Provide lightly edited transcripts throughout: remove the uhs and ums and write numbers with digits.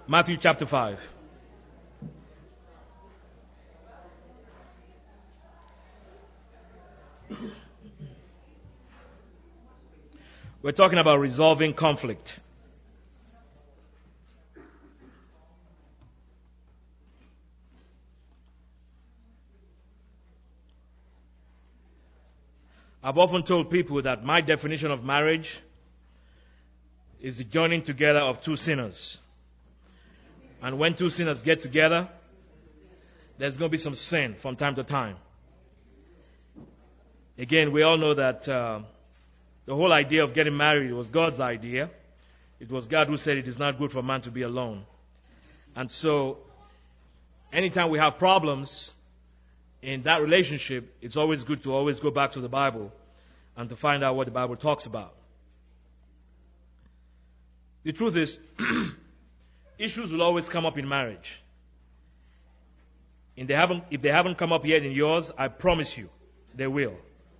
Matthew chapter 5. We're talking about resolving conflict. I've often told people that my definition of marriage is the joining together of two sinners. And when two sinners get together, there's going to be some sin from time to time. Again, we all know that the whole idea of getting married was God's idea. It was God who said it is not good for man to be alone. And so, anytime we have problems in that relationship, it's always good to always go back to the Bible and to find out what the Bible talks about. The truth is, issues will always come up in marriage. If they haven't come up yet in yours, I promise you, they will.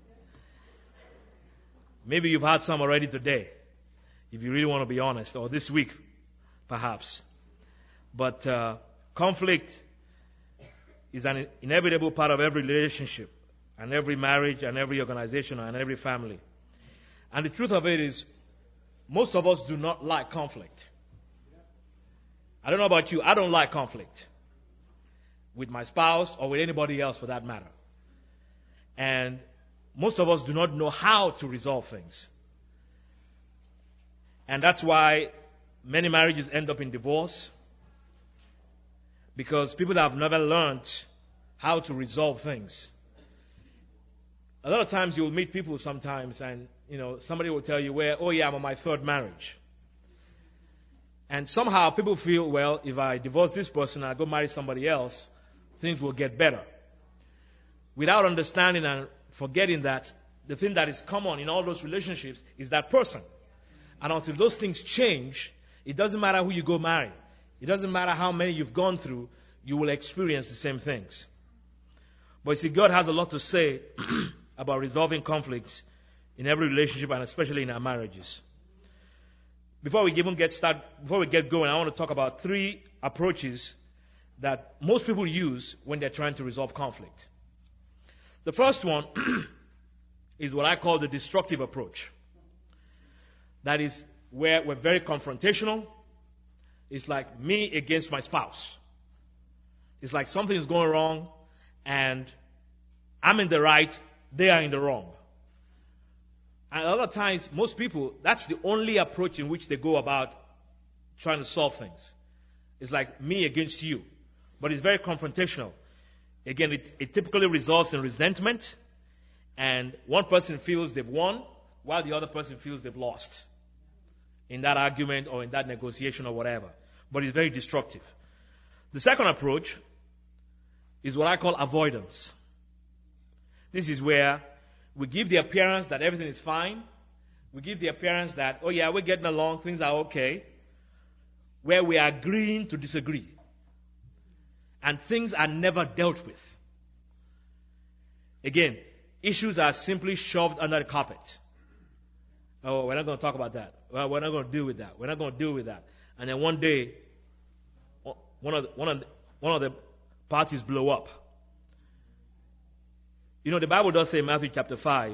Maybe you've had some already today, if you really want to be honest, or this week, perhaps. But conflict is an inevitable part of every relationship, and every marriage, and every organization, and every family. And the truth of it is, most of us do not like conflict. I don't know about you, I don't like conflict with my spouse or with anybody else for that matter. And most of us do not know how to resolve things. And that's why many marriages end up in divorce, because people have never learned how to resolve things. A lot of times you'll meet people sometimes and, somebody will tell you, I'm on my third marriage. And somehow people feel, well, if I divorce this person and I go marry somebody else, things will get better. Without understanding and forgetting that the thing that is common in all those relationships is that person. And until those things change, it doesn't matter who you go marry. It doesn't matter how many you've gone through, you will experience the same things. But you see, God has a lot to say about resolving conflicts in every relationship and especially in our marriages. Before we get going, I want to talk about 3 approaches that most people use when they're trying to resolve conflict. The first one is what I call the destructive approach. That is where we're very confrontational. It's like me against my spouse. It's like something is going wrong and I'm in the right, they are in the wrong. And a lot of times, most people, that's the only approach in which they go about trying to solve things. It's like me against you. But it's very confrontational. Again, it typically results in resentment, and one person feels they've won, while the other person feels they've lost in that argument or in that negotiation or whatever. But it's very destructive. The second approach is what I call avoidance. This is where we give the appearance that everything is fine. We give the appearance that, we're getting along, things are okay. Where we are agreeing to disagree. And things are never dealt with. Again, issues are simply shoved under the carpet. Oh, we're not going to talk about that. Well, we're not going to deal with that. We're not going to deal with that. And then one day, one of the parties blow up. The Bible does say in Matthew chapter 5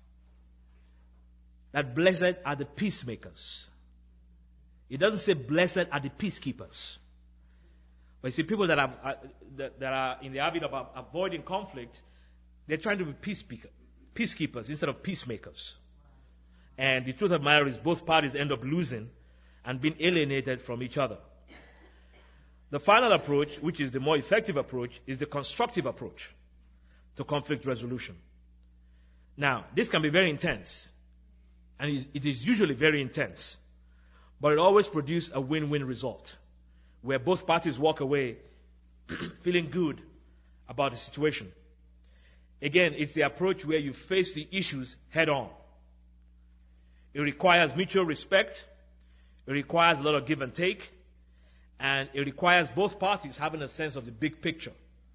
that blessed are the peacemakers. It doesn't say blessed are the peacekeepers. But you see, people that are in the habit of avoiding conflict, they're trying to be peacekeepers instead of peacemakers. And the truth of the matter is both parties end up losing and being alienated from each other. The final approach, which is the more effective approach, is the constructive approach to conflict resolution. Now, this can be very intense, and it is usually very intense, but it always produces a win-win result, where both parties walk away feeling good about the situation. Again, it's the approach where you face the issues head on. It requires mutual respect, it requires a lot of give and take, and it requires both parties having a sense of the big picture,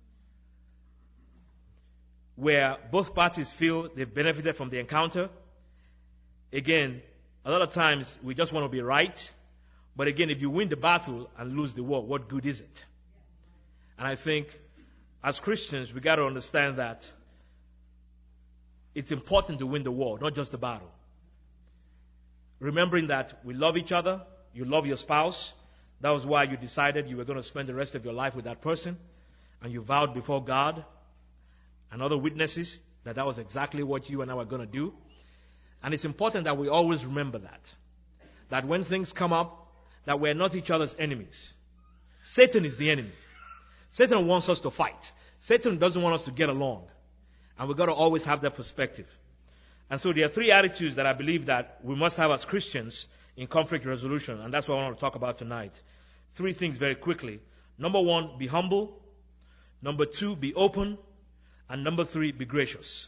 where both parties feel they've benefited from the encounter. Again, a lot of times we just want to be right, But again, if you win the battle and lose the war, what good is it? And I think as Christians, we got to understand that it's important to win the war, not just the battle. Remembering that we love each other, you love your spouse. That was why you decided you were going to spend the rest of your life with that person. And you vowed before God and other witnesses that that was exactly what you and I were going to do. And it's important that we always remember that. That when things come up, that we're not each other's enemies. Satan is the enemy. Satan wants us to fight. Satan doesn't want us to get along. And we've got to always have that perspective. And so there are three attitudes that I believe that we must have as Christians in conflict resolution. And that's what I want to talk about tonight. Three things very quickly. Number one, be humble. Number two, be open. And number three, be gracious.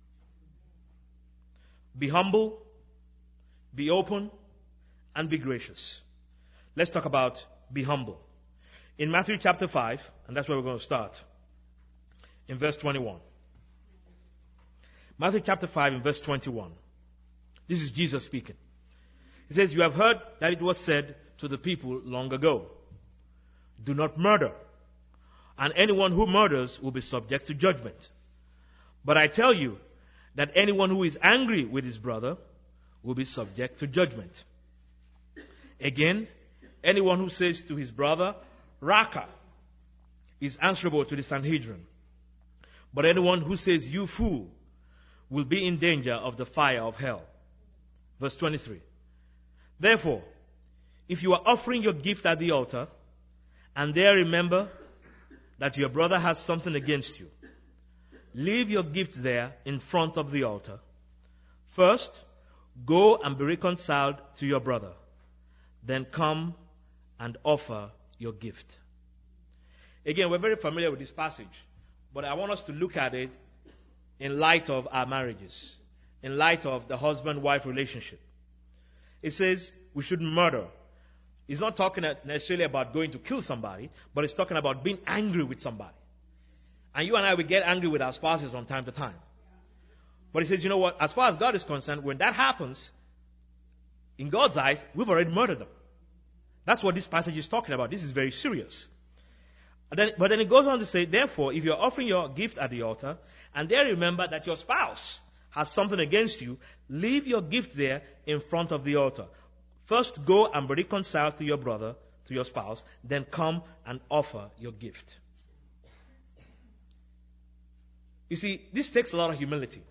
Be humble, be open, and be gracious. Let's talk about be humble. In Matthew chapter 5, and that's where we're going to start, in verse 21. Matthew chapter 5 in verse 21. This is Jesus speaking. He says, "You have heard that it was said to the people long ago, 'Do not murder, and anyone who murders will be subject to judgment.' But I tell you that anyone who is angry with his brother will be subject to judgment. Again, anyone who says to his brother, 'Raka,' is answerable to the Sanhedrin. But anyone who says, 'You fool,' will be in danger of the fire of hell." Verse 23. "Therefore, if you are offering your gift at the altar, and there remember that your brother has something against you, leave your gift there in front of the altar. First, go and be reconciled to your brother. Then come and offer your gift." Again, we're very familiar with this passage, but I want us to look at it in light of our marriages, in light of the husband-wife relationship. It says we shouldn't murder. It's not talking necessarily about going to kill somebody, but it's talking about being angry with somebody. And you and I, we get angry with our spouses from time to time. But he says, you know what? As far as God is concerned, when that happens, in God's eyes, we've already murdered them. That's what this passage is talking about. This is very serious. But then it goes on to say, therefore, if you're offering your gift at the altar, and there remember that your spouse has something against you, leave your gift there in front of the altar. First, go and be reconciled to your brother, to your spouse, then come and offer your gift. You see, this takes a lot of humility.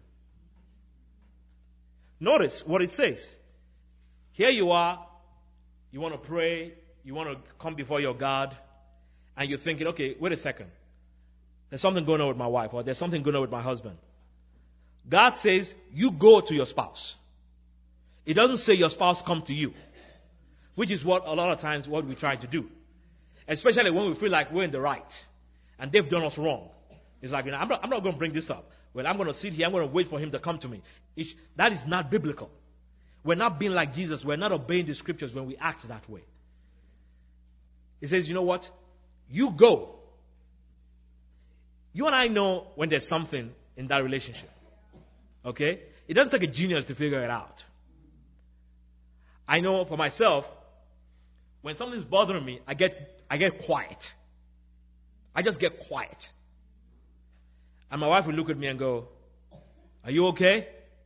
Notice what it says. Here you are, you want to pray, you want to come before your God, and you're thinking, okay, wait a second. There's something going on with my wife, or there's something going on with my husband. God says, you go to your spouse. It doesn't say your spouse come to you, which is what a lot of times what we try to do. Especially when we feel like we're in the right, and they've done us wrong. It's like, I'm not going to bring this up. Well, I'm going to sit here, I'm going to wait for him to come to me. That is not biblical. We're not being like Jesus. We're not obeying the scriptures when we act that way. He says, you know what? You go. You and I know when there's something in that relationship. Okay? It doesn't take a genius to figure it out. I know for myself, when something's bothering me, I get quiet. I just get quiet. And my wife will look at me and go, "Are you okay?"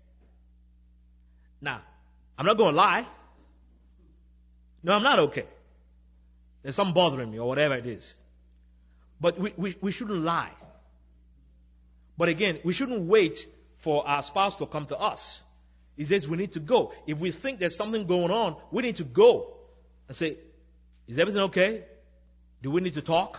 Now, I'm not going to lie. No, I'm not okay. There's something bothering me or whatever it is. But we shouldn't lie. But again, we shouldn't wait for our spouse to come to us. He says we need to go. If we think there's something going on, we need to go and say, "Is everything okay? Do we need to talk?"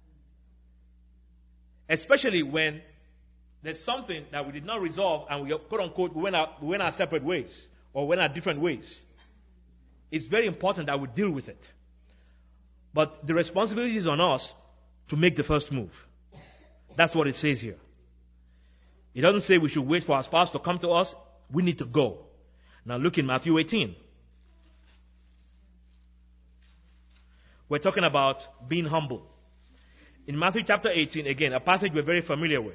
Especially when there's something that we did not resolve and we, quote unquote, went our separate ways or went our different ways. It's very important that we deal with it. But the responsibility is on us to make the first move. That's what it says here. It doesn't say we should wait for our spouse to come to us. We need to go. Now look in Matthew 18. We're talking about being humble. In Matthew chapter 18, again, a passage we're very familiar with.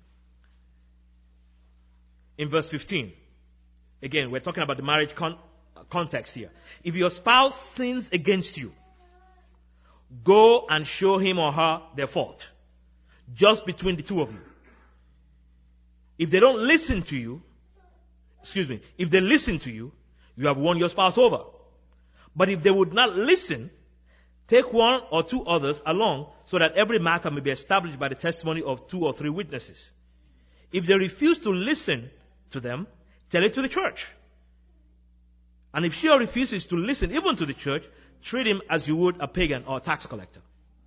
In verse 15, again, we're talking about the marriage context here. If your spouse sins against you, go and show him or her their fault. Just between the two of you. If they don't listen to you, if they listen to you, you have won your spouse over. But if they would not listen, take one or two others along so that every matter may be established by the testimony of 2 or 3 witnesses. If they refuse to listen to them, tell it to the church. And if she refuses to listen even to the church, treat him as you would a pagan or a tax collector.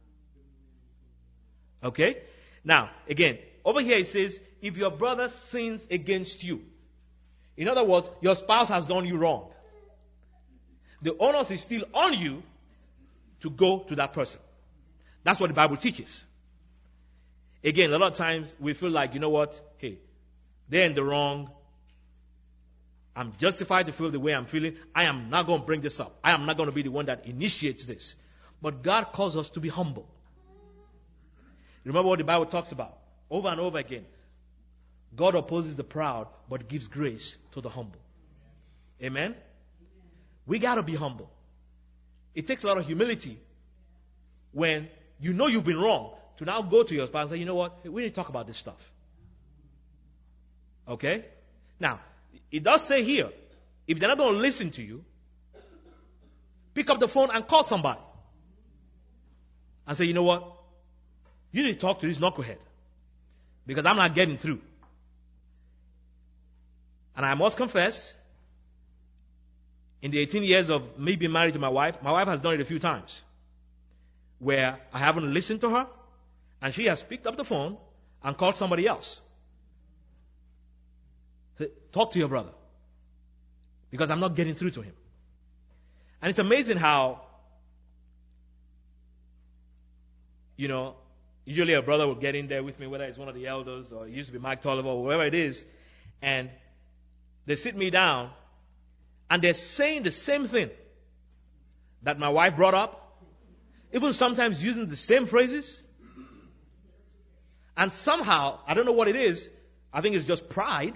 Okay? Now, again, over here it says, if your brother sins against you. In other words, your spouse has done you wrong. The onus is still on you to go to that person. That's what the Bible teaches. Again, a lot of times we feel like, you know what? Hey, they're in the wrong. I'm justified to feel the way I'm feeling. I am not going to bring this up. I am not going to be the one that initiates this. But God calls us to be humble. Remember what the Bible talks about over and over again. God opposes the proud, but gives grace to the humble. Amen? We got to be humble. It takes a lot of humility when you know you've been wrong to now go to your spouse and say, you know what, hey, we need to talk about this stuff. Okay? Now, it does say here, if they're not going to listen to you, pick up the phone and call somebody. And say, you know what, you need to talk to this knucklehead. Because I'm not getting through. And I must confess, in the 18 years of me being married to my wife has done it a few times. Where I haven't listened to her, and she has picked up the phone and called somebody else. Say, talk to your brother. Because I'm not getting through to him. And it's amazing how, usually a brother will get in there with me, whether it's one of the elders or it used to be Mike Tolliver or whoever it is, and they sit me down and they're saying the same thing that my wife brought up, even sometimes using the same phrases. And somehow, I don't know what it is, I think it's just pride.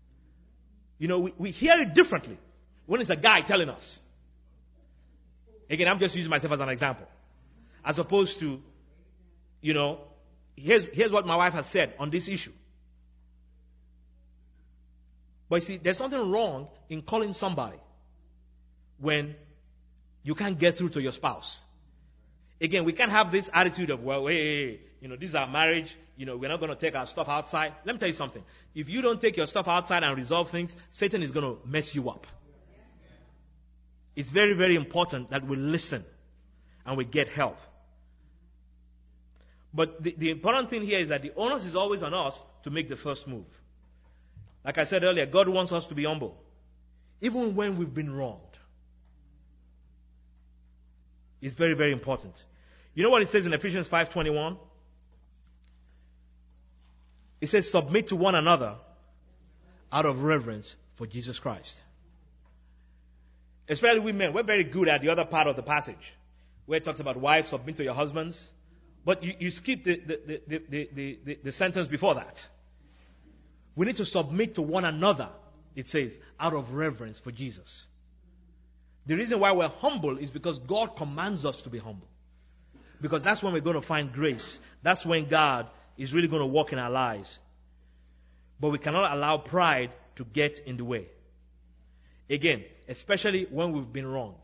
We hear it differently when it's a guy telling us. Again, I'm just using myself as an example. As opposed to, here's what my wife has said on this issue. But you see, there's nothing wrong in calling somebody when you can't get through to your spouse. Again, we can't have this attitude of, well, hey, this is our marriage. We're not going to take our stuff outside. Let me tell you something. If you don't take your stuff outside and resolve things, Satan is going to mess you up. It's very, very important that we listen and we get help. But the important thing here is that the onus is always on us to make the first move. Like I said earlier, God wants us to be humble, even when we've been wronged. It's very, very important. You know what it says in Ephesians 5:21? It says, submit to one another out of reverence for Jesus Christ. Especially we men, we're very good at the other part of the passage, where it talks about wives, submit to your husbands. But you skip the sentence before that. We need to submit to one another, it says, out of reverence for Jesus. The reason why we're humble is because God commands us to be humble. Because that's when we're going to find grace. That's when God is really going to work in our lives. But we cannot allow pride to get in the way. Again, especially when we've been wronged.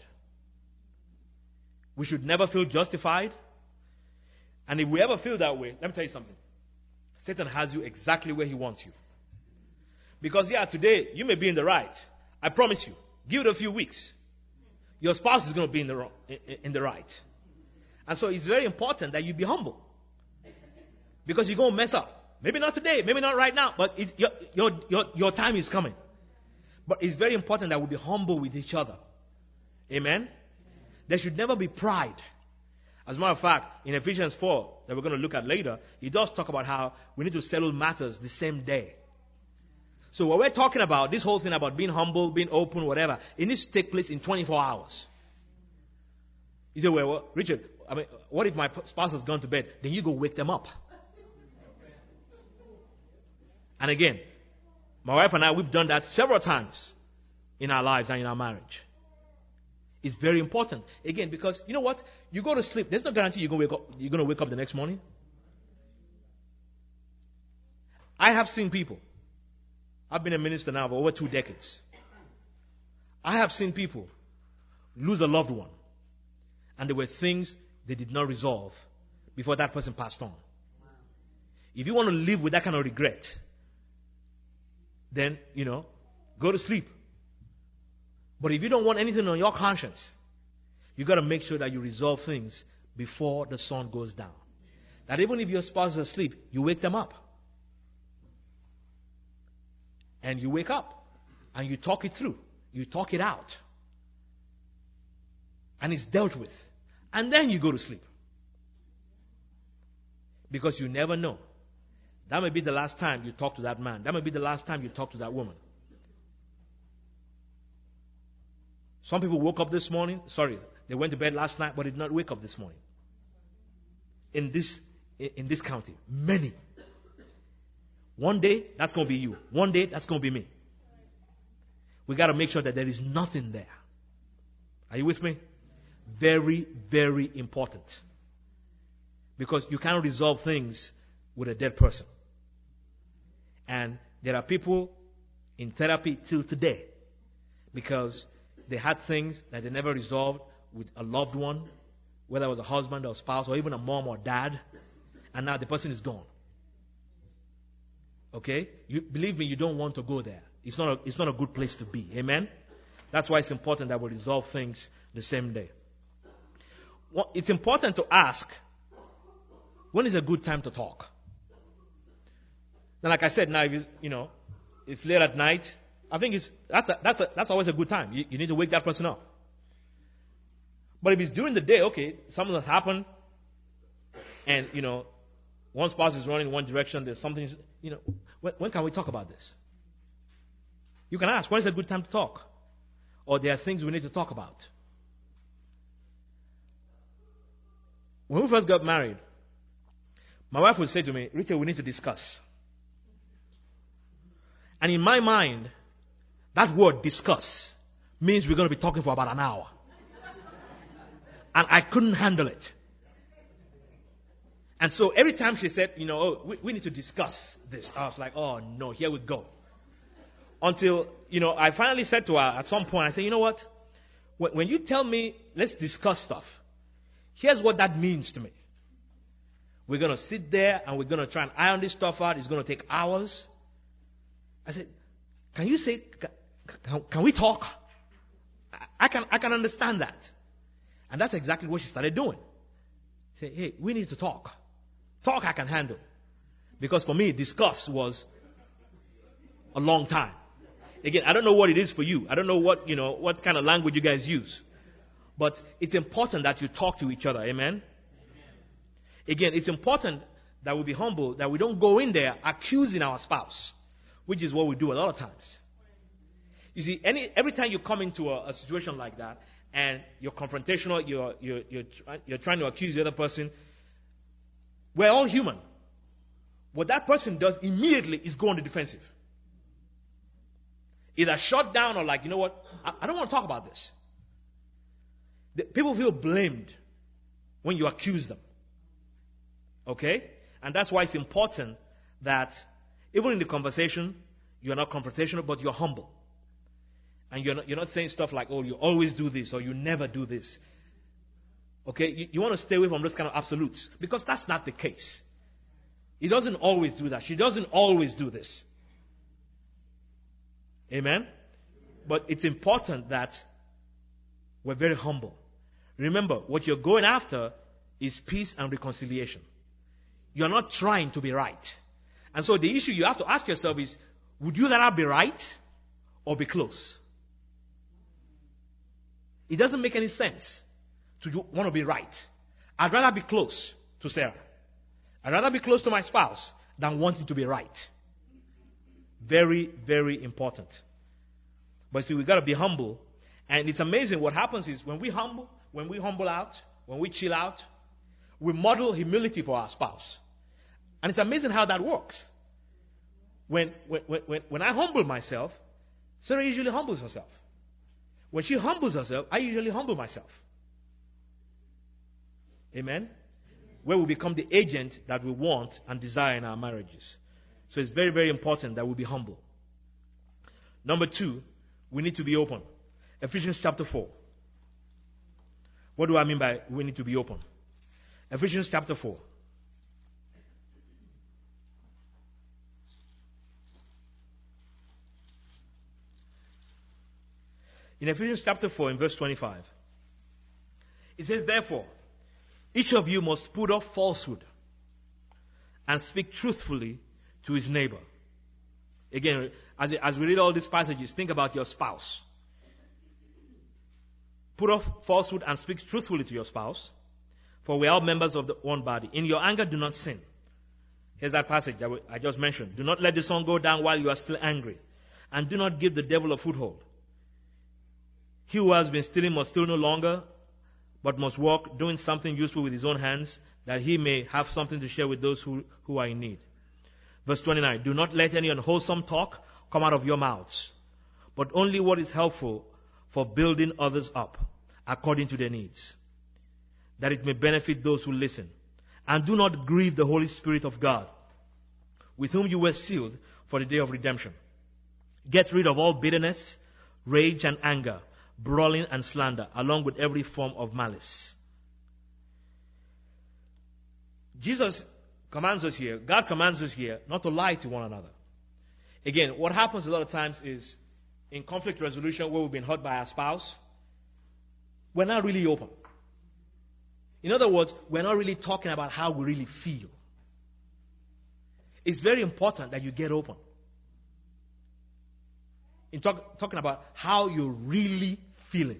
We should never feel justified. And if we ever feel that way, let me tell you something. Satan has you exactly where he wants you. Because today you may be in the right. I promise you. Give it a few weeks. Your spouse is going to be in the right. And so it's very important that you be humble. Because you're going to mess up. Maybe not today, maybe not right now, but your time is coming. But it's very important that we be humble with each other. Amen? There should never be pride. As a matter of fact, in Ephesians 4, that we're going to look at later, he does talk about how we need to settle matters the same day. So what we're talking about, this whole thing about being humble, being open, whatever, it needs to take place in 24 hours. You say, well, Richard, what if my spouse has gone to bed? Then you go wake them up. And again, my wife and I, we've done that several times in our lives and in our marriage. It's very important. Again, because you know what? You go to sleep. There's no guarantee you're going to wake up the next morning. I have seen people. I've been a minister now for over 2 decades. I have seen people lose a loved one. And there were things they did not resolve before that person passed on. If you want to live with that kind of regret, then, go to sleep. But if you don't want anything on your conscience, you got to make sure that you resolve things before the sun goes down. That even if your spouse is asleep, you wake them up. And you wake up and you talk it through. You talk it out. And it's dealt with. And then you go to sleep. Because you never know. That may be the last time you talk to that man. That may be the last time you talk to that woman. Some people woke up this morning. They went to bed last night, but did not wake up this morning. In this county, many. One day, that's going to be you. One day, that's going to be me. We got to make sure that there is nothing there. Are you with me? Very, very important. Because you cannot resolve things with a dead person. And there are people in therapy till today because they had things that they never resolved with a loved one, whether it was a husband or a spouse or even a mom or dad, and now the person is gone. Okay? Believe me, you don't want to go there. It's not a good place to be. Amen? That's why it's important that we resolve things the same day. Well, it's important to ask, when is a good time to talk? Now, like I said, now if it's late at night, I think that's always a good time. You need to wake that person up. But if it's during the day, okay, something has happened, and one spouse is running in one direction, there's something, when can we talk about this? You can ask, when is a good time to talk? Or there are things we need to talk about. When we first got married, my wife would say to me, Richard, we need to discuss. And in my mind, that word discuss means we're going to be talking for about an hour. And I couldn't handle it. And so every time she said, we need to discuss this, I was like, oh no, here we go. Until, I finally said to her at some point, I said, you know what? When you tell me, let's discuss stuff, here's what that means to me. We're going to sit there and we're going to try and iron this stuff out. It's going to take hours. I said, can you say, can we talk? I can understand that. And that's exactly what she started doing. She said, hey, we need to talk. Talk I can handle. Because for me, discuss was a long time. Again, I don't know what it is for you. I don't know what kind of language you guys use. But it's important that you talk to each other. Amen? Again, it's important that we be humble, that we don't go in there accusing our spouse, which is what we do a lot of times. You see, every time you come into a situation like that, and you're confrontational, you're trying to accuse the other person, we're all human. What that person does immediately is go on the defensive. Either shut down or like, you know what, I don't want to talk about this. People feel blamed when you accuse them. Okay? And that's why it's important that even in the conversation, you're not confrontational, but you're humble. And you're not saying stuff like, oh, you always do this or you never do this. Okay? You want to stay away from those kind of absolutes because that's not the case. He doesn't always do that. She doesn't always do this. Amen? But it's important that we're very humble. Remember, what you're going after is peace and reconciliation. You're not trying to be right. And so the issue you have to ask yourself is, would you rather be right or be close? It doesn't make any sense to want to be right. I'd rather be close to Sarah. I'd rather be close to my spouse than wanting to be right. Very, very important. But see, we've got to be humble. And it's amazing what happens is when we humble out, when we chill out, we model humility for our spouse. And it's amazing how that works. When I humble myself, Sarah usually humbles herself. When she humbles herself, I usually humble myself. Amen? Where we become the agent that we want and desire in our marriages. So it's very, very important that we be humble. Number 2, we need to be open. Ephesians chapter 4. What do I mean by we need to be open? Ephesians chapter 4. In Ephesians chapter 4, in verse 25, it says, therefore, each of you must put off falsehood and speak truthfully to his neighbor. Again, as we read all these passages, think about your spouse. Put off falsehood and speak truthfully to your spouse, for we are all members of the one body. In your anger, do not sin. Here's that passage that I just mentioned. Do not let the sun go down while you are still angry, and do not give the devil a foothold. He who has been stealing must steal no longer, but must work, doing something useful with his own hands, that he may have something to share with those who are in need. Verse 29, do not let any unwholesome talk come out of your mouths, but only what is helpful for building others up, according to their needs, that it may benefit those who listen. And do not grieve the Holy Spirit of God, with whom you were sealed for the day of redemption. Get rid of all bitterness, rage and anger, brawling and slander, along with every form of malice. Jesus commands us here, God commands us here, not to lie to one another. Again, what happens a lot of times is, in conflict resolution where we've been hurt by our spouse, we're not really open. In other words, we're not really talking about how we really feel. It's very important that you get open. In talking about how you're really feeling.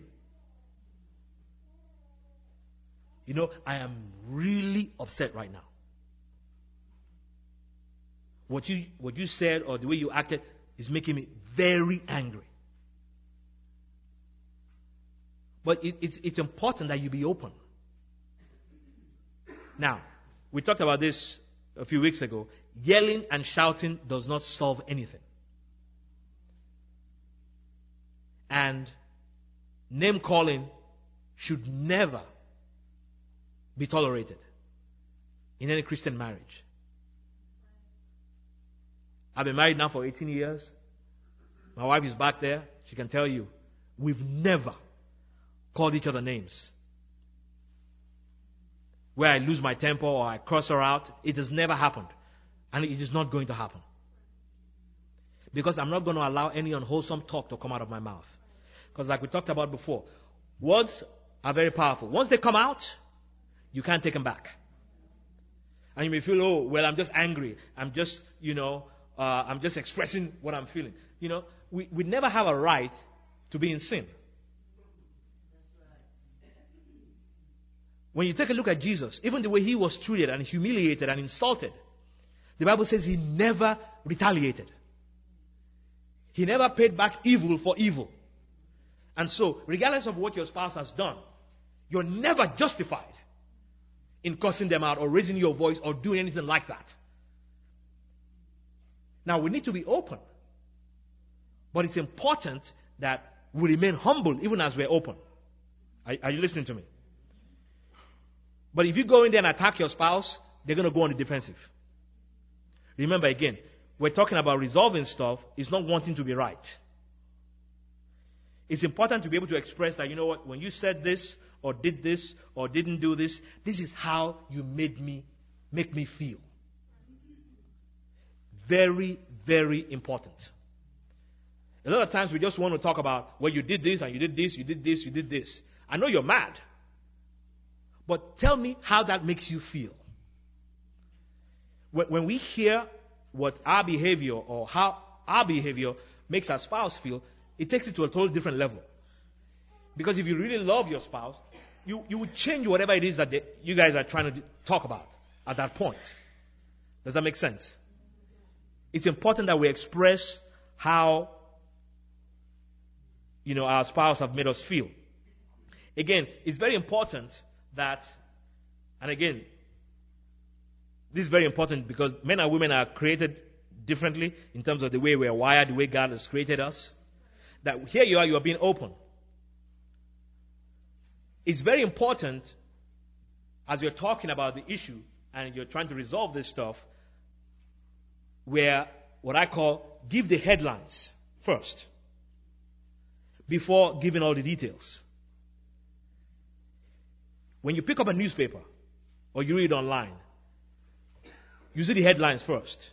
You know, I am really upset right now. What you said or the way you acted is making me very angry. But it's important that you be open. Now, we talked about this a few weeks ago. Yelling and shouting does not solve anything. And name calling should never be tolerated in any Christian marriage. I've been married now for 18 years. My wife is back there. She can tell you, we've never called each other names. Where I lose my temper or I curse her out, it has never happened. And it is not going to happen. Because I'm not going to allow any unwholesome talk to come out of my mouth. Because like we talked about before, words are very powerful. Once they come out, you can't take them back. And you may feel, oh, well, I'm just angry. I'm just, I'm just expressing what I'm feeling. We never have a right to be in sin. When you take a look at Jesus, even the way he was treated and humiliated and insulted, the Bible says he never retaliated. He never paid back evil for evil. And so, regardless of what your spouse has done, you're never justified in cursing them out or raising your voice or doing anything like that. Now, we need to be open. But it's important that we remain humble even as we're open. Are you listening to me? But if you go in there and attack your spouse, they're going to go on the defensive. Remember again, we're talking about resolving stuff. It's not wanting to be right. It's important to be able to express that, you know what, when you said this or did this or didn't do this, this is how you make me feel. Very, very important. A lot of times we just want to talk about, well, you did this and you did this, you did this, you did this. I know you're mad. But tell me how that makes you feel. When we hear what our behavior or how our behavior makes our spouse feel, it takes it to a totally different level. Because if you really love your spouse, you would change whatever it is that you guys are trying to talk about at that point. Does that make sense? It's important that we express how our spouse have made us feel. Again, it's very important that, and again, this is very important because men and women are created differently in terms of the way we are wired, the way God has created us. That here you are being open. It's very important as you're talking about the issue and you're trying to resolve this stuff, where what I call give the headlines first before giving all the details. When you pick up a newspaper or you read online, you see the headlines first.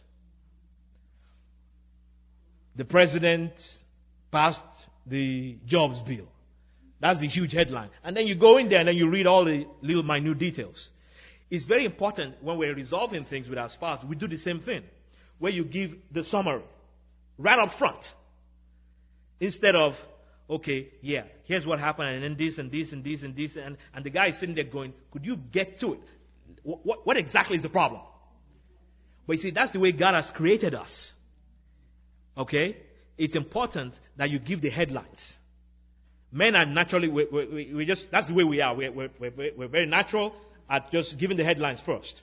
The president passed the jobs bill. That's the huge headline. And then you go in there and then you read all the little minute details. It's very important when we're resolving things with our spouse, we do the same thing, where you give the summary right up front. Instead of, okay, yeah, here's what happened, and then this and this and this and this, and the guy is sitting there going, could you get to it? What exactly is the problem? But you see, that's the way God has created us. Okay? It's important that you give the headlines. Men are naturally, we just, that's the way we are. We're very natural at just giving the headlines first.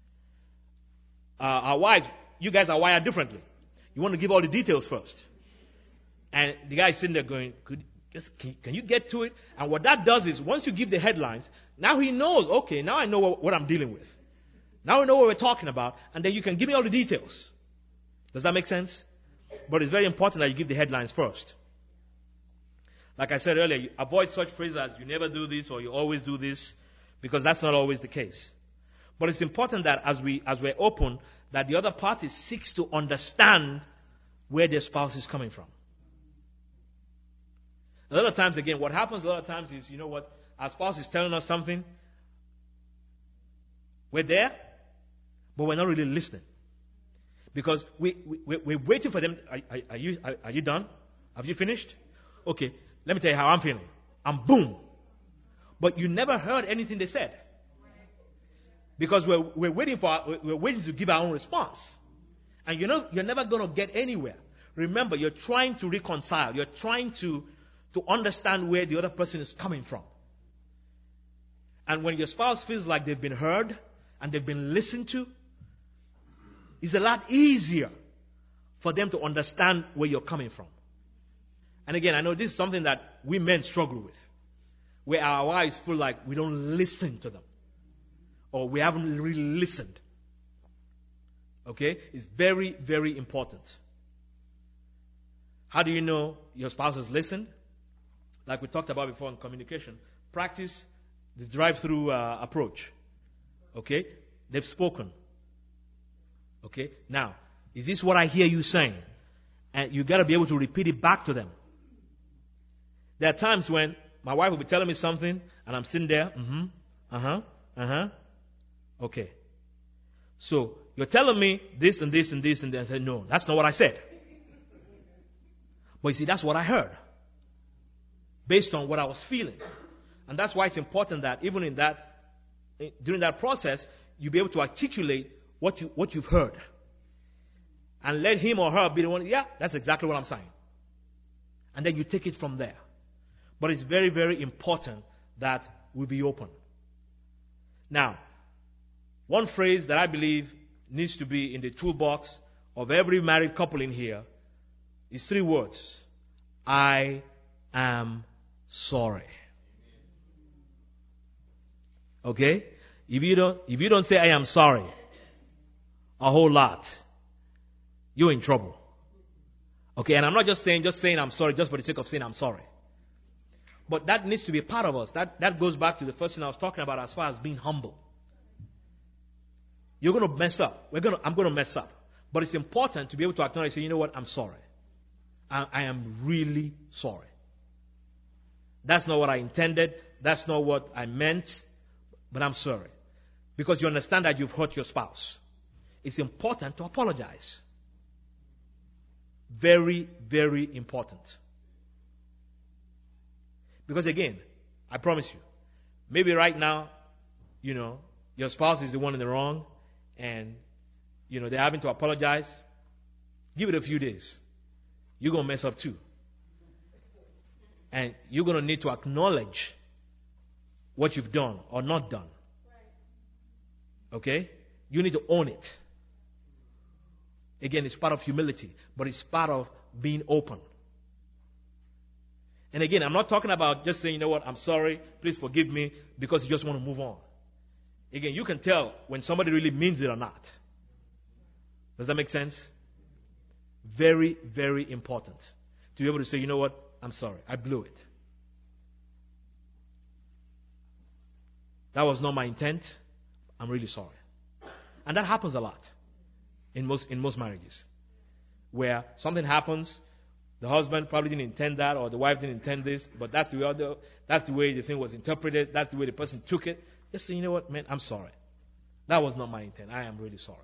Our wives, you guys are wired differently. You want to give all the details first. And the guy is sitting there going, can you get to it? And what that does is, once you give the headlines, now he knows, okay, now I know what I'm dealing with. Now I know what we're talking about, and then you can give me all the details. Does that make sense? But it's very important that you give the headlines first. Like I said earlier, you avoid such phrases as you never do this or you always do this, because that's not always the case. But it's important that as we're open, that the other party seeks to understand where their spouse is coming from. A lot of times, again, what happens a lot of times is, you know what, our spouse is telling us something, we're there, but we're not really listening. Because we're waiting for them. Are you done? Have you finished? Okay, let me tell you how I'm feeling. I'm boom. But you never heard anything they said. Because we're waiting to give our own response. And you're never going to get anywhere. Remember, you're trying to reconcile. You're trying to understand where the other person is coming from. And when your spouse feels like they've been heard and they've been listened to, it's a lot easier for them to understand where you're coming from. And again, I know this is something that we men struggle with, where our wives feel like we don't listen to them, or we haven't really listened. Okay? It's very, very important. How do you know your spouse has listened? Like we talked about before in communication, practice the drive-through approach. Okay? They've spoken. Okay? Now, is this what I hear you saying? And you got to be able to repeat it back to them. There are times when my wife will be telling me something, and I'm sitting there, okay. So, you're telling me this and this and this and that. I said, no, that's not what I said. But you see, that's what I heard. Based on what I was feeling. And that's why it's important that even during that process, you be able to articulate what you've heard. And let him or her be the one, yeah, that's exactly what I'm saying. And then you take it from there. But it's very, very important that we be open. Now, one phrase that I believe needs to be in the toolbox of every married couple in here is 3 words. I am sorry. Okay? If you don't say I am sorry a whole lot, you're in trouble. Okay, and I'm not just saying I'm sorry just for the sake of saying I'm sorry. But that needs to be a part of us. That goes back to the first thing I was talking about as far as being humble. You're going to mess up. I'm going to mess up. But it's important to be able to acknowledge, say, you know what, I'm sorry. I am really sorry. That's not what I intended. That's not what I meant. But I'm sorry. Because you understand that you've hurt your spouse. It's important to apologize. Very, very important. Because again, I promise you, maybe right now, your spouse is the one in the wrong, and, they're having to apologize. Give it a few days. You're going to mess up too. And you're going to need to acknowledge what you've done or not done. Okay? You need to own it. Again, it's part of humility, but it's part of being open. And again, I'm not talking about just saying, you know what, I'm sorry, please forgive me, because you just want to move on. Again, you can tell when somebody really means it or not. Does that make sense? Very, very important to be able to say, you know what, I'm sorry, I blew it. That was not my intent. I'm really sorry. And that happens a lot in most marriages, where something happens, the husband probably didn't intend that, or the wife didn't intend this, but that's the way the thing was interpreted, that's the way the person took it. Just say, you know what, man, I'm sorry. That was not my intent. I am really sorry.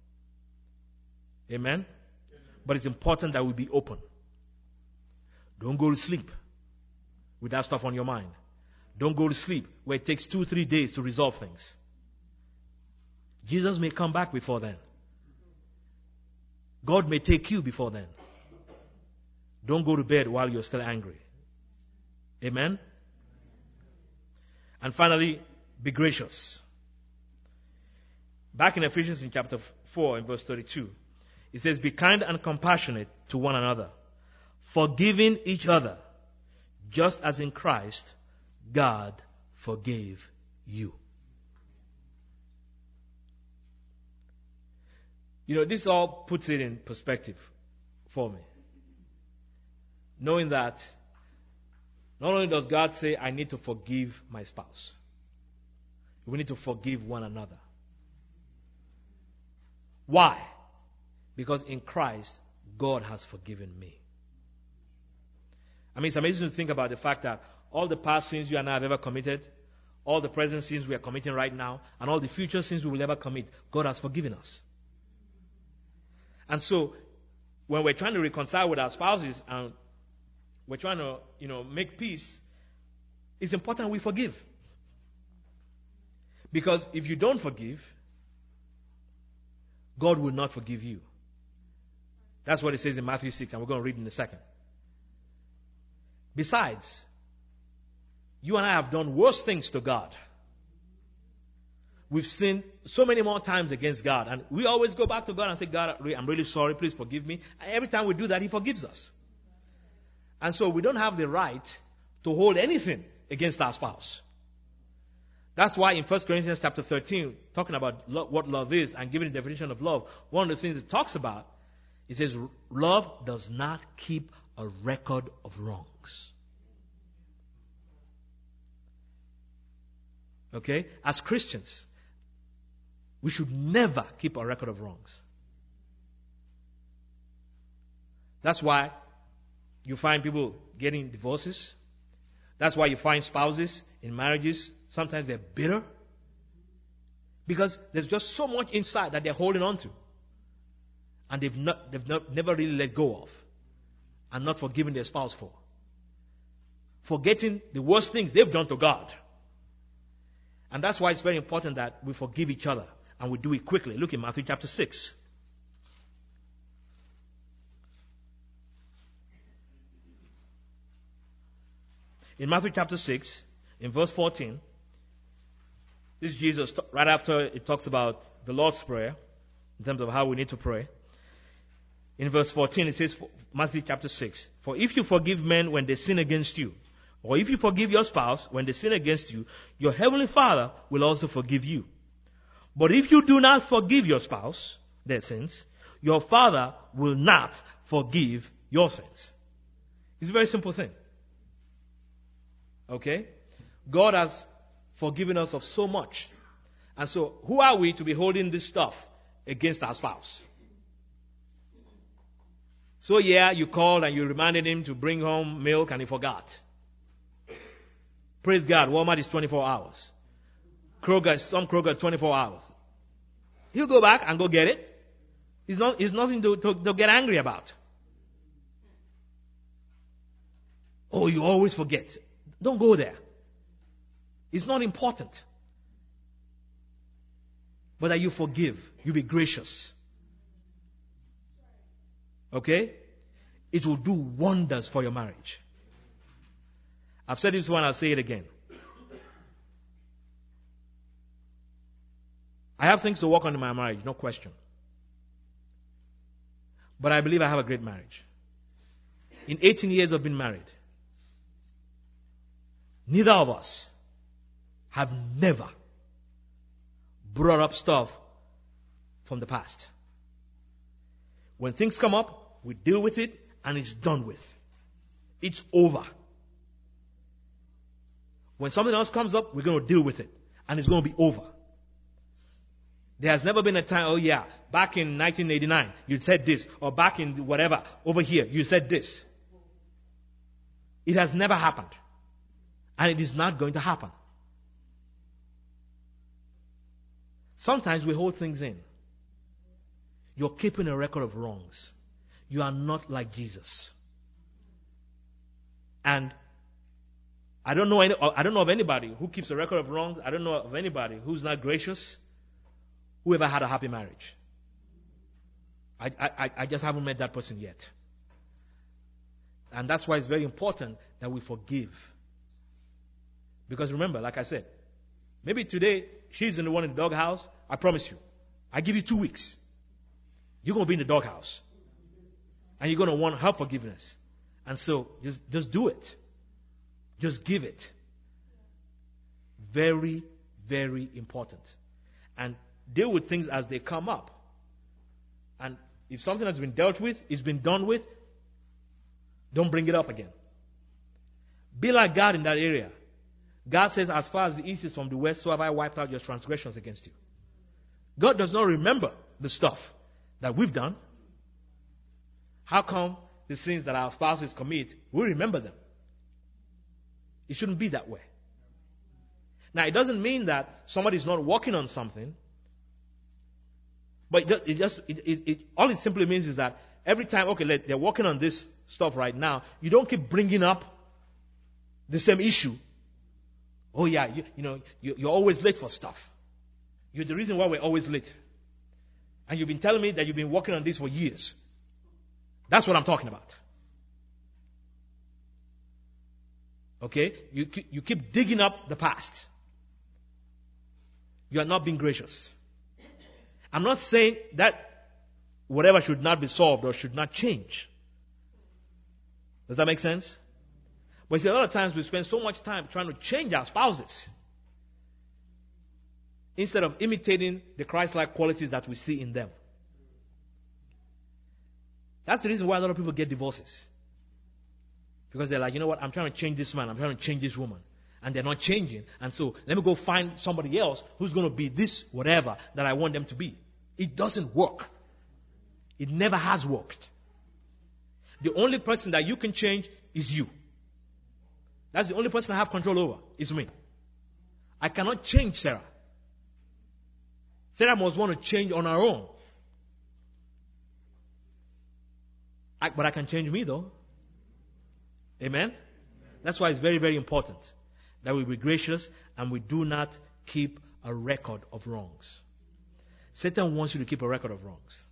Amen? But it's important that we be open. Don't go to sleep with that stuff on your mind. Don't go to sleep where it takes 2-3 days to resolve things. Jesus may come back before then. God may take you before then. Don't go to bed while you're still angry. Amen? And finally, be gracious. Back in Ephesians in chapter 4 in verse 32, it says, be kind and compassionate to one another, forgiving each other, just as in Christ God forgave you. You know, this all puts it in perspective for me. Knowing that not only does God say, I need to forgive my spouse, we need to forgive one another. Why? Because in Christ, God has forgiven me. I mean, it's amazing to think about the fact that all the past sins you and I have ever committed, all the present sins we are committing right now, and all the future sins we will ever commit, God has forgiven us. And so, when we're trying to reconcile with our spouses and we're trying to, make peace, it's important we forgive. Because if you don't forgive, God will not forgive you. That's what it says in Matthew 6, and we're going to read in a second. Besides, you and I have done worse things to God. We've sinned so many more times against God, and we always go back to God and say, God, I'm really sorry, please forgive me. And every time we do that, He forgives us. And so we don't have the right to hold anything against our spouse. That's why in 1 Corinthians chapter 13, talking about what love is and giving the definition of love, one of the things it talks about, it says, love does not keep a record of wrongs. Okay? As Christians, we should never keep a record of wrongs. That's why you find people getting divorces. That's why you find spouses in marriages, sometimes they're bitter. Because there's just so much inside that they're holding on to. And they've never really let go of. And not forgiven their spouse for. Forgetting the worst things they've done to God. And that's why it's very important that we forgive each other. And we do it quickly. Look in Matthew chapter 6. In Matthew chapter 6, in verse 14, this is Jesus, right after it talks about the Lord's Prayer, in terms of how we need to pray. In verse 14, it says, Matthew chapter 6, for if you forgive men when they sin against you, or if you forgive your spouse when they sin against you, your heavenly Father will also forgive you. But if you do not forgive your spouse their sins, your Father will not forgive your sins. It's a very simple thing. Okay? God has forgiven us of so much. And so, who are we to be holding this stuff against our spouse? So yeah, you called and you reminded him to bring home milk and he forgot. Praise God, Walmart is 24 hours. Some Kroger 24 hours. He'll go back and go get it. It's nothing to get angry about. Oh, you always forget. Don't go there. It's not important. But that you forgive. You be gracious. Okay? It will do wonders for your marriage. I've said this one, I'll say it again. I have things to work on in my marriage, no question. But I believe I have a great marriage. In 18 years of being married, neither of us have never brought up stuff from the past. When things come up, we deal with it and it's done with. It's over. When something else comes up, we're going to deal with it and it's going to be over. There has never been a time, oh yeah, back in 1989, you said this, or back in whatever, over here, you said this. It has never happened. And it is not going to happen. Sometimes we hold things in. You're keeping a record of wrongs. You are not like Jesus. And I don't know of anybody who keeps a record of wrongs. I don't know of anybody who's not gracious, who ever had a happy marriage. I just haven't met that person yet. And that's why it's very important that we forgive. Because remember, like I said, maybe today she's in the one in the doghouse. I promise you, I give you 2 weeks. You're going to be in the doghouse. And you're going to want her forgiveness. And so just do it. Just give it. Very, very important. And deal with things as they come up. And if something has been dealt with, it's been done with, don't bring it up again. Be like God in that area. God says, as far as the east is from the west, so have I wiped out your transgressions against you. God does not remember the stuff that we've done. How come the sins that our spouses commit, we remember them? It shouldn't be that way. Now, it doesn't mean that somebody's not working on something. But all it simply means is that every time, okay, they're working on this stuff right now, you don't keep bringing up the same issue. Oh yeah, you're always late for stuff. You're the reason why we're always late. And you've been telling me that you've been working on this for years. That's what I'm talking about. Okay? You keep digging up the past. You are not being gracious. I'm not saying that whatever should not be solved or should not change. Does that make sense? But you see, a lot of times we spend so much time trying to change our spouses instead of imitating the Christ-like qualities that we see in them. That's the reason why a lot of people get divorces. Because they're like, you know what, I'm trying to change this man, I'm trying to change this woman. And they're not changing. And so let me go find somebody else who's going to be this whatever that I want them to be. It doesn't work. It never has worked. The only person that you can change is you. That's the only person I have control over, is me. I cannot change Sarah. Sarah must want to change on her own. But I can change me though. Amen? That's why it's very, very important that we be gracious and we do not keep a record of wrongs. Satan wants you to keep a record of wrongs.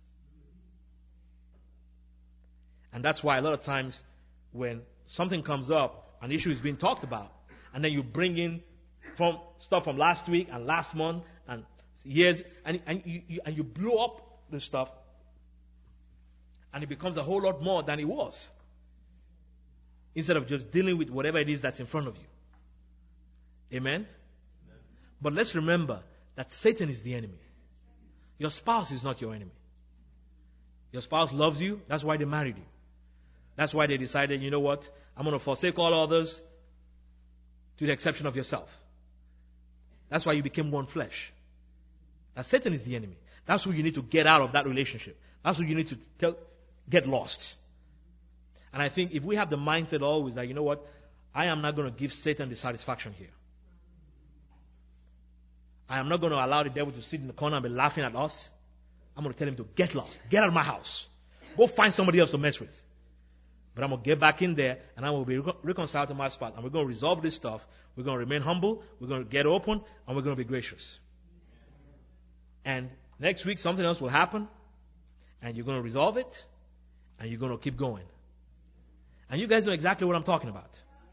And that's why a lot of times when something comes up, an issue is being talked about, and then you bring in from stuff from last week and last month and years, and you blow up the stuff, and it becomes a whole lot more than it was. Instead of just dealing with whatever it is that's in front of you. Amen? But let's remember that Satan is the enemy. Your spouse is not your enemy. Your spouse loves you. That's why they married you. That's why they decided, you know what? I'm going to forsake all others to the exception of yourself. That's why you became one flesh. That Satan is the enemy. That's who you need to get out of that relationship. That's who you need to get lost. And I think if we have the mindset always that, you know what? I am not going to give Satan the satisfaction here. I am not going to allow the devil to sit in the corner and be laughing at us. I'm going to tell him to get lost. Get out of my house. Go find somebody else to mess with. But I'm going to get back in there and I will be reconciled to my spot. And we're going to resolve this stuff. We're going to remain humble. We're going to get open. And we're going to be gracious. And next week something else will happen. And you're going to resolve it. And you're going to keep going. And you guys know exactly what I'm talking about.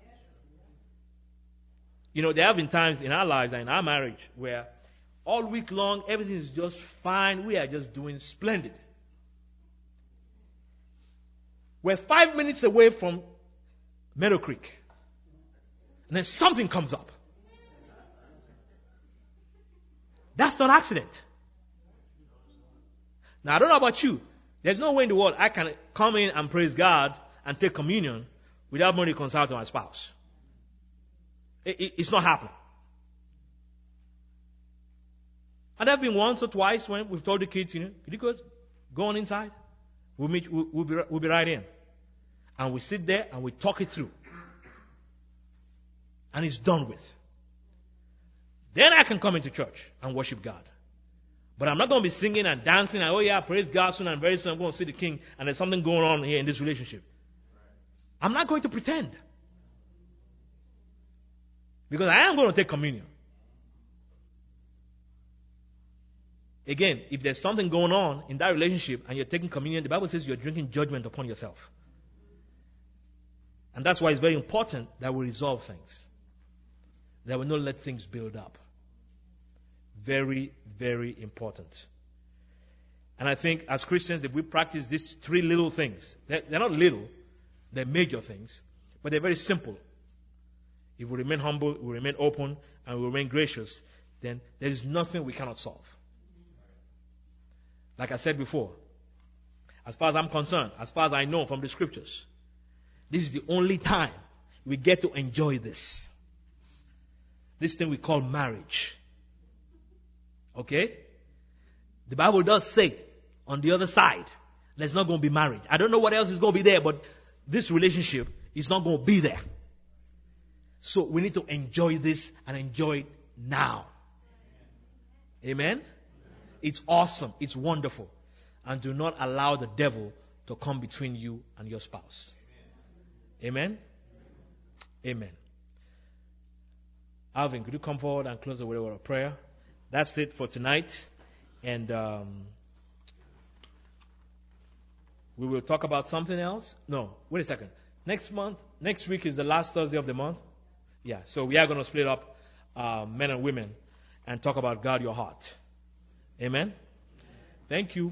You know, there have been times in our lives and in our marriage where all week long everything is just fine. We are just doing splendid. We're 5 minutes away from Meadow Creek. And then something comes up. That's not accident. Now, I don't know about you. There's no way in the world I can come in and praise God and take communion without being reconciled to my spouse. It's not happening. And there have been once or twice when we've told the kids, could you guys go on inside? We'll be right in. And we sit there and we talk it through. And it's done with. Then I can come into church and worship God. But I'm not going to be singing and dancing and, oh yeah, praise God soon and very soon I'm going to see the King and there's something going on here in this relationship. I'm not going to pretend. Because I am going to take communion. Again, if there's something going on in that relationship and you're taking communion, the Bible says you're drinking judgment upon yourself. And that's why it's very important that we resolve things. That we not let things build up. Very, very important. And I think as Christians, if we practice these three little things, they're not little, they're major things, but they're very simple. If we remain humble, we remain open, and we remain gracious, then there is nothing we cannot solve. Like I said before, as far as I'm concerned, as far as I know from the scriptures, this is the only time we get to enjoy this. This thing we call marriage. Okay? The Bible does say on the other side, there's not going to be marriage. I don't know what else is going to be there, but this relationship is not going to be there. So we need to enjoy this and enjoy it now. Amen? It's awesome. It's wonderful. And do not allow the devil to come between you and your spouse. Amen? Amen. Alvin, could you come forward and close the word of prayer? That's it for tonight. And we will talk about something else. No, wait a second. Next week is the last Thursday of the month. Yeah, so we are going to split up men and women and talk about guard your heart. Amen? Thank you.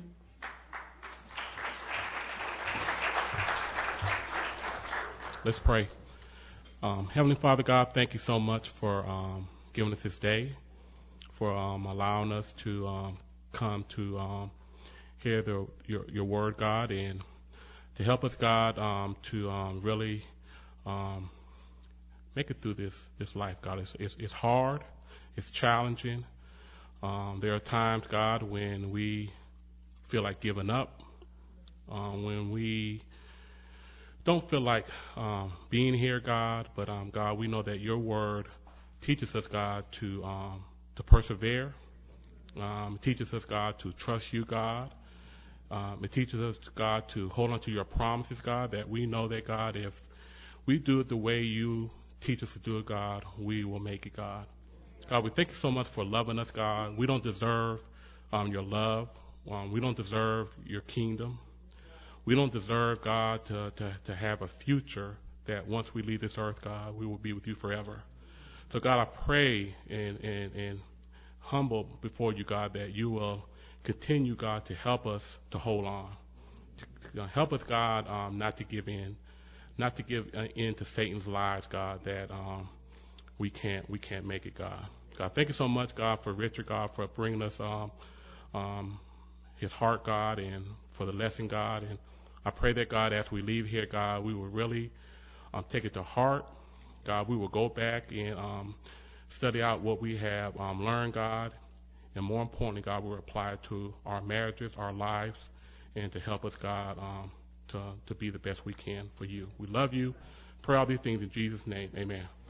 Let's pray. Heavenly Father God, thank you so much for giving us this day, for allowing us to come to hear your word, God, and to help us, God, to really make it through this life, God. It's hard. It's challenging. There are times, God, when we feel like giving up, when we don't feel like being here, God, but God, we know that your word teaches us, God, to persevere. It teaches us, God, to trust you, God. It teaches us, God, to hold on to your promises, God, that we know that, God, if we do it the way you teach us to do it, God, we will make it, God. God, we thank you so much for loving us, God. We don't deserve your love. We don't deserve your kingdom. We don't deserve, God, to have a future that once we leave this earth, God, we will be with you forever. So, God, I pray and humble before you, God, that you will continue, God, to help us to hold on. Help us, God, not to give in, not to give in to Satan's lies, God, that we can't make it, God. God, thank you so much, God, for Richard, God, for bringing us his heart, God, and for the lesson, God. And I pray that, God, as we leave here, God, we will really take it to heart. God, we will go back and study out what we have learned, God. And more importantly, God, we will apply it to our marriages, our lives, and to help us, God, to be the best we can for you. We love you. Pray all these things in Jesus' name. Amen.